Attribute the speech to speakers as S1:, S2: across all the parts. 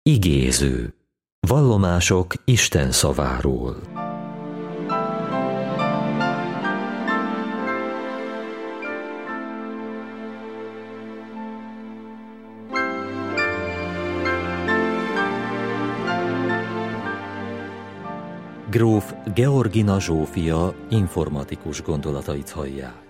S1: Igéző. Vallomások Isten szaváról. Gróf Georgina Zsófia informatikus gondolatait hallják.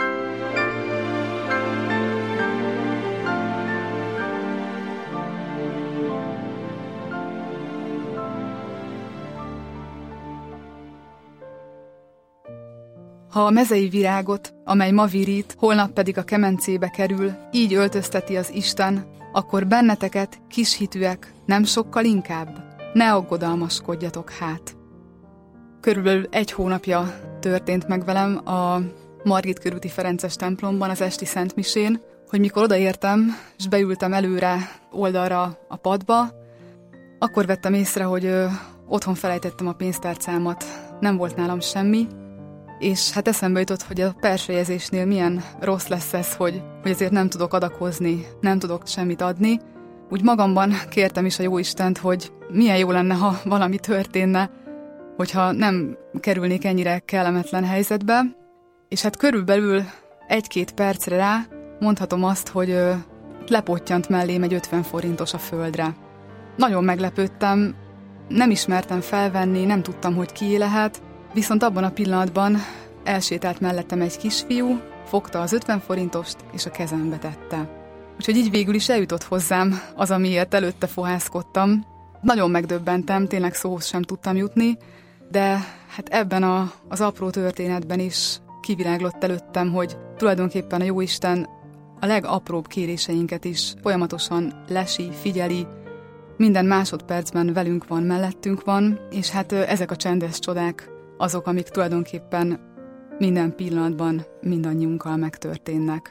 S2: Ha a mezei virágot, amely ma virít, holnap pedig a kemencébe kerül, így öltözteti az Isten, akkor benneteket, kishitűek, nem sokkal inkább? Ne aggodalmaskodjatok hát! Körülbelül 1 hónapja történt meg velem a Margit körúti Ferences templomban az esti szentmisén, hogy mikor odaértem, és beültem előre oldalra a padba, akkor vettem észre, hogy otthon felejtettem a pénztárcámat, nem volt nálam semmi, és hát eszembe jutott, hogy a persejezésnél milyen rossz lesz ez, hogy azért nem tudok adakozni, nem tudok semmit adni. Úgy magamban kértem is a Jóistent, hogy milyen jó lenne, ha valami történne, hogyha nem kerülnék ennyire kellemetlen helyzetbe. És hát körülbelül 1-2 percre rá mondhatom azt, hogy lepottyant mellém egy 50 forintos a földre. Nagyon meglepődtem, nem ismertem felvenni, nem tudtam, hogy ki lehet, viszont abban a pillanatban elsétált mellettem egy kisfiú, fogta az 50 forintost és a kezembe tette. Úgyhogy így végül is eljutott hozzám az, amiért előtte fohászkodtam. Nagyon megdöbbentem, tényleg szóhoz sem tudtam jutni, de hát ebben az apró történetben is kiviláglott előttem, hogy tulajdonképpen a Jóisten a legapróbb kéréseinket is folyamatosan lesi, figyeli, minden másodpercben velünk van, mellettünk van, és hát ezek a csendes csodák azok, amik tulajdonképpen minden pillanatban mindannyiunkkal megtörténnek.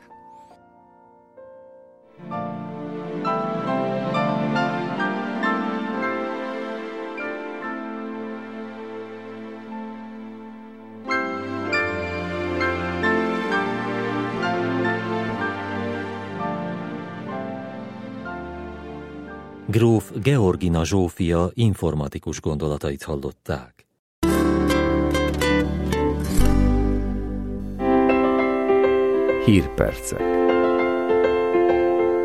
S1: Gróf Georgina Zsófia informatikus gondolatait hallották.
S3: Hírpercek.